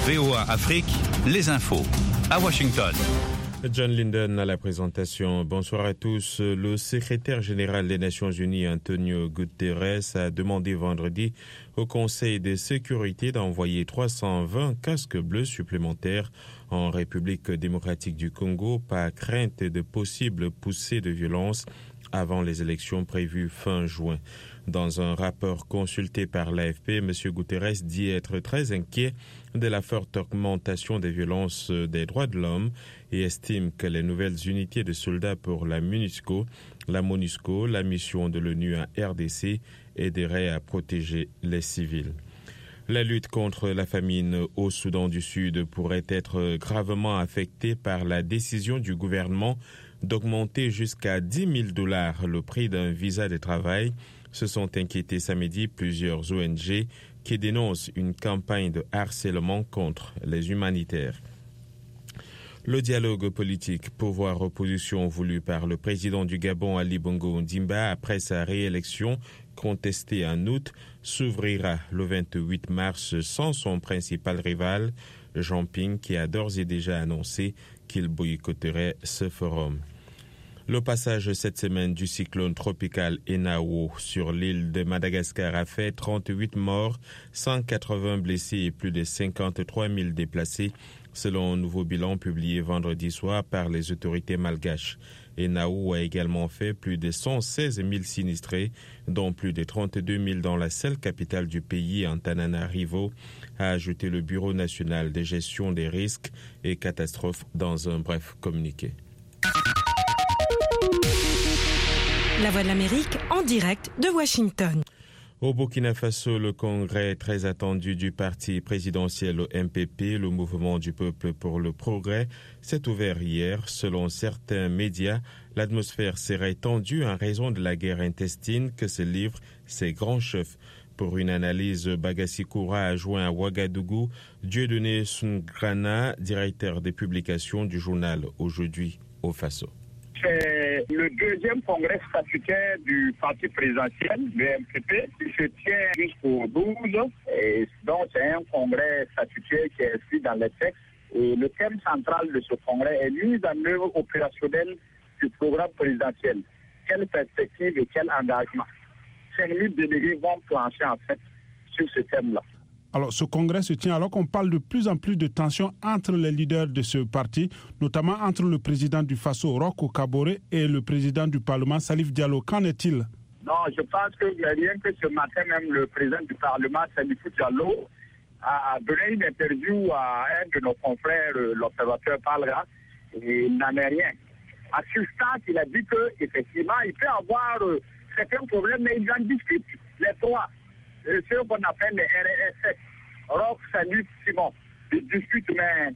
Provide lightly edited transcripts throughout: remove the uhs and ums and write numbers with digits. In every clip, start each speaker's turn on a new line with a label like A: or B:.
A: VOA Afrique, les infos. À Washington.
B: John Linden à la présentation. Bonsoir à tous. Le secrétaire général des Nations Unies, Antonio Guterres, a demandé vendredi au Conseil de sécurité d'envoyer 320 casques bleus supplémentaires en République démocratique du Congo par crainte de possibles poussées de violence avant les élections prévues fin juin. Dans un rapport consulté par l'AFP, M. Guterres dit être très inquiet de la forte augmentation des violences des droits de l'homme et estime que les nouvelles unités de soldats pour la MONUSCO, la mission de l'ONU en RDC, aideraient à protéger les civils. La lutte contre la famine au Soudan du Sud pourrait être gravement affectée par la décision du gouvernement d'augmenter jusqu'à $10,000 le prix d'un visa de travail. Se sont inquiétés samedi plusieurs ONG qui dénoncent une campagne de harcèlement contre les humanitaires. Le dialogue politique pouvoir-opposition voulu par le président du Gabon Ali Bongo Ondimba après sa réélection contestée en août s'ouvrira le 28 mars sans son principal rival, Jean Ping, qui a d'ores et déjà annoncé qu'il boycotterait ce forum. Le passage cette semaine du cyclone tropical Enao sur l'île de Madagascar a fait 38 morts, 180 blessés et plus de 53 000 déplacés, selon un nouveau bilan publié vendredi soir par les autorités malgaches. Enao a également fait plus de 116 000 sinistrés, dont plus de 32 000 dans la seule capitale du pays, Antananarivo, a ajouté le Bureau national de gestion des risques et catastrophes dans un bref communiqué.
C: La Voix de l'Amérique en direct de Washington.
B: Au Burkina Faso, le congrès très attendu du parti présidentiel MPP, le Mouvement du Peuple pour le Progrès, s'est ouvert hier. Selon certains médias, l'atmosphère serait tendue en raison de la guerre intestine que se livrent ces grands chefs. Pour une analyse, Bagassi Koura a joint à Ouagadougou Dieudonné Sungrana, directeur des publications du journal Aujourd'hui au Faso.
D: C'est le deuxième congrès statutaire du parti présidentiel, le MPP, qui se tient jusqu'au 12. Et donc, c'est un congrès statutaire qui est inscrit dans les textes. Et le thème central de ce congrès est mise en œuvre opérationnelle du programme présidentiel. Quelle perspective et quel engagement? 5000 délégués vont plancher en fait sur ce thème-là.
E: Alors, ce congrès se tient alors qu'on parle de plus en plus de tensions entre les leaders de ce parti, notamment entre le président du Faso, Roch Kaboré, et le président du Parlement, Salif Diallo. Qu'en est-il?
D: Non, je pense que rien que ce matin, même le président du Parlement, Salif Diallo, a donné une interview à un de nos confrères, l'Observateur Parlera, et il n'en est rien. À ce stade, il a dit qu'effectivement, il peut avoir certains problèmes, mais ils en discutent, les trois. Ce qu'on appelle les RSS, Roch, Salif, Simon. Ils discutent, mais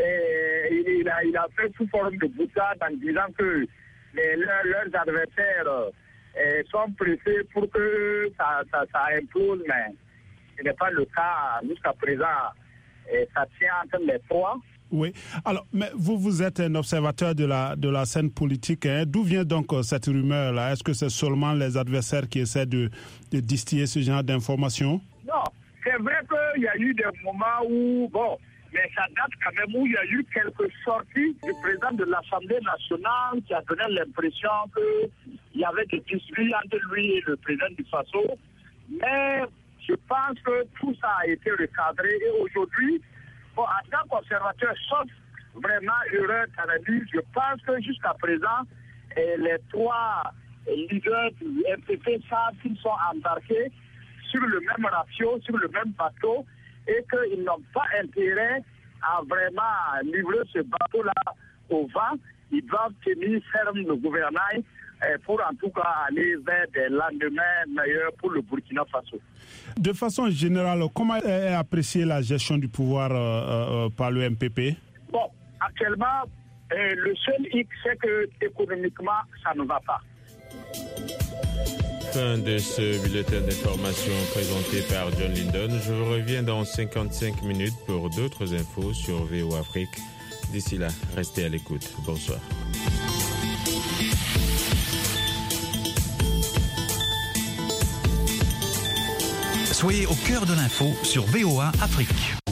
D: il a fait sous forme de boutade en disant que leurs adversaires sont pressés pour que ça implose, mais ce n'est pas le cas jusqu'à présent. Ça tient entre les trois.
E: Oui. Alors, mais vous êtes un observateur de la scène politique. Hein. D'où vient donc cette rumeur-là? Est-ce que c'est seulement les adversaires qui essaient de distiller ce genre d'informations?
D: Non. C'est vrai qu'il y a eu des moments où, mais ça date quand même où il y a eu quelques sorties du président de l'Assemblée nationale qui a donné l'impression qu'il y avait des disputes entre lui et le président du Faso. Mais je pense que tout ça a été recadré et aujourd'hui, en tant qu'observateur, sauf vraiment erreur d'analyse, je pense que jusqu'à présent, les trois leaders du MPP savent qu'ils sont embarqués sur le même ratio, sur le même bateau, et qu'ils n'ont pas intérêt à vraiment livrer ce bateau-là au vent. Ils doivent tenir ferme le gouvernail pour en tout cas aller vers des lendemains meilleurs pour le Burkina Faso.
E: De façon générale, comment est appréciée la gestion du pouvoir par le MPP?
D: Bon, actuellement, le seul hic, c'est que économiquement, ça ne va pas.
B: Fin de ce bulletin d'information présenté par John Linden. Je reviens dans 55 minutes pour d'autres infos sur VOA Afrique. D'ici là, restez à l'écoute. Bonsoir.
A: Soyez au cœur de l'info sur VOA Afrique.